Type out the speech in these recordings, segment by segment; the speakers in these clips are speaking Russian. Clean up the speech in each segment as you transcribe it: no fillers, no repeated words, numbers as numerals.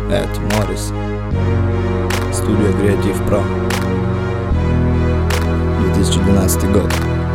Эд Моррис, студия Креатив Про, 2012 год.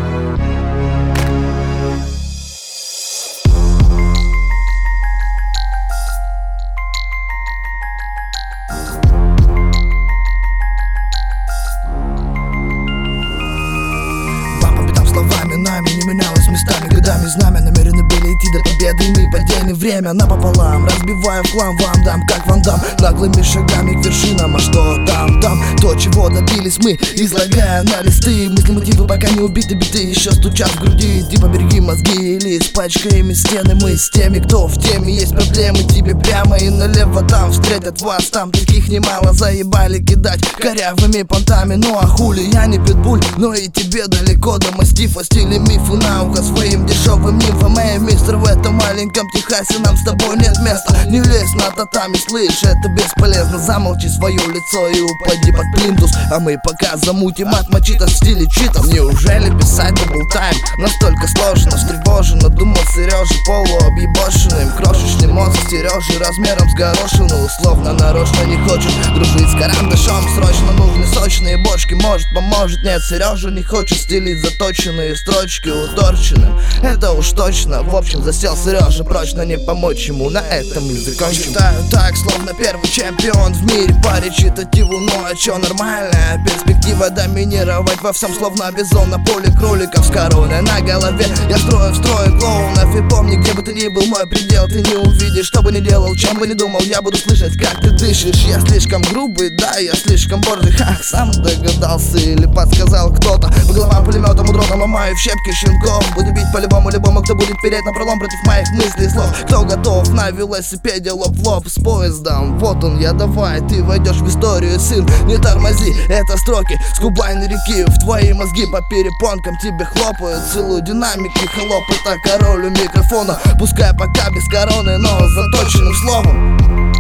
Словами нами не менялось местами, годами знамя намерены были идти до победы. Мы поделим время напополам, разбивая в хлам вам дам, как вам дам, наглыми шагами к вершинам. А что там, то, чего добились мы, излагая на листы. Мысли, мотивы пока не убиты, биты еще стучат в груди. Иди побереги мозги или испачкаем стены. Мы с теми, кто в теме, есть проблемы. Тебе прямо и налево там встретят вас, там таких немало. Заебали кидать корявыми понтами, ну а хули, я не питбуль, но и тебе далеко до мастифа. Стили мифы на ухо своим дешевым нимфам. Эй, мистер, в этом маленьком Техасе нам с тобой нет места. Не лезь на татами, слышь, это бесполезно. Замолчи свое лицо и упади под плинтус. А мы пока замутим отмочито в стиле читов. Неужели писать даблтайм настолько сложно? Встревоженно думал Сережа, полуобъебошенным. Крошечный мозг Сережи размером с горошину. Условно нарочно не хочет дружить с карандашом. Срочно нужны сочные бочки, может поможет. Нет, Сережа не хочет стилить заточенные строчки уторченным, это уж точно. В общем, засел Сережа, прочно не помочь ему. На этом мы закончим. Читаю так, словно первый чемпион в мире по речитативу. Ну а чё, нормальная перспектива доминировать во всем, словно бизон на поле кроликов с короной на голове. Я строю клоунов, и помни, где бы ты ни был, мой предел ты не увидишь. Что бы ни делал, чем бы ни думал, я буду слышать, как ты дышишь. Я слишком грубый, да, я слишком борзый. Ха, сам догадался или подсказал кто-то. По головам пулеметом удротом ломаю в щепки щенков. Буду бить по-любому любому, кто будет переть напролом против моих мыслей и слов. Кто готов на велосипеде лоб в лоб с поездом. Вот он я, давай, ты войдешь в историю, сын. Не тормози, это строки с Кубани реки. В твои мозги по перепонкам тебе хлопают. Целую динамики, хлоп, это король у микрофона. Пускай пока без короны, но заточенным словом.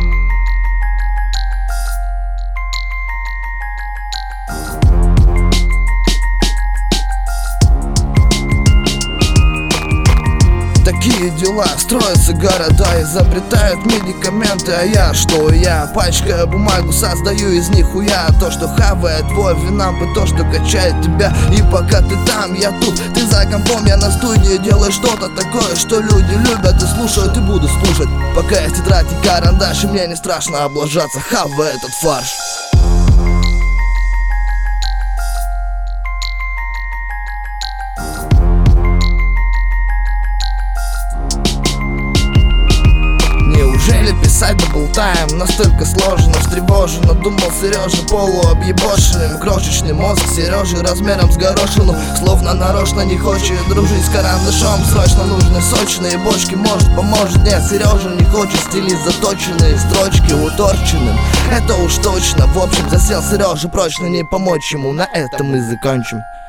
Такие дела, строятся города, изобретают медикаменты. А я что? Я пачкаю бумагу, создаю из них хуя. То, что хавает твой винам, и то, что качает тебя. И пока ты там, я тут, ты за компом, я на студии. Делаю что-то такое, что люди любят и слушают, и буду слушать. Пока есть тетрадь и карандаш, и мне не страшно облажаться, хавая этот фарш. Писать даблтайм настолько сложно, встревоженно думал Сережа, полуобъебошенным. Крошечный мозг Сережи размером с горошину. Словно нарочно не хочет дружить с карандашом. Срочно нужны сочные бочки, может поможет. Нет, Сережа не хочет стилить заточенные строчки уторченным, это уж точно. В общем, засел Сережа, прочно не помочь ему. На этом мы закончим.